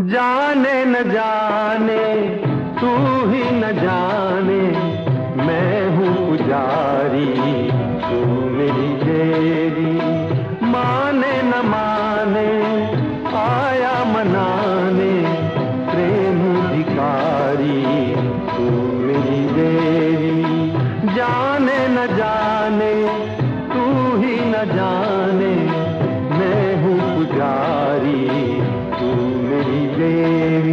जाने न जाने तू ही न जाने, मैं हूँ पुजारी तू मेरी देवी। माने न माने आया मनाने, प्रेम भिखारी तू मेरी देवी। जाने न जाने तू ही न जाने, मैं हूँ पुजारी तू मेरी देवी।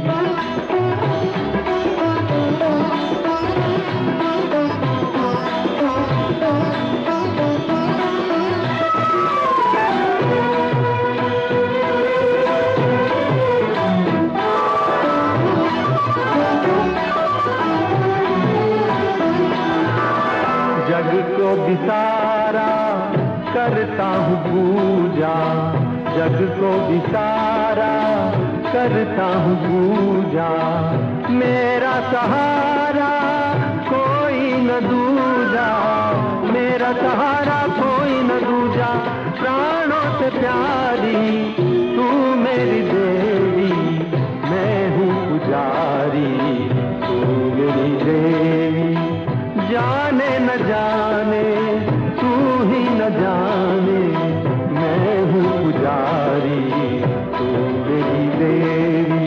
जग को विसारा करता हूँ पूजा, जग को विसारा करता हूँ पूजा। मेरा सहारा कोई न दूजा, मेरा सहारा कोई न दूजा। प्राणों से प्यारी तू मेरी देवी, मैं हूँ पुजारी तू मेरी देवी। जाने न जाने तू ही न जाने, मैं हूँ पुजारी तू मेरी देवी।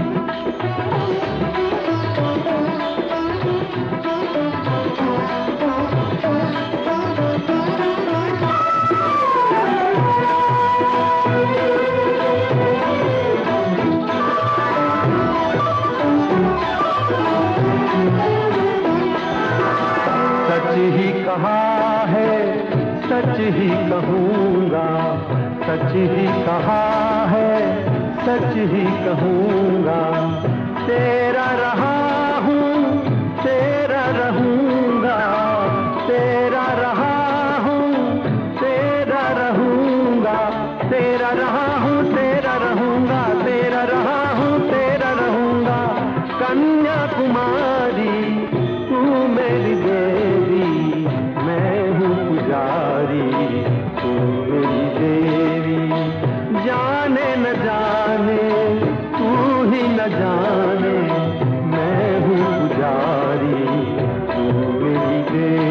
सच ही कहा है सच ही कहूँगा, सच ही कहा है सच ही कहूँगा। तेरा रहा हूँ तेरा रहूँगा, तेरा रहा हूँ तेरा रहूँगा। तेरा रहा हूँ तेरा रहूँगा, तेरा रहा हूँ तेरा रहूँगा। कन्याकुमारी तू मेरी देवी, मैं हूँ पुजारी तू मेरी देवी। जाने न जाने तू ही न जाने, मैं हूँ पुजारी तू मेरी देवी।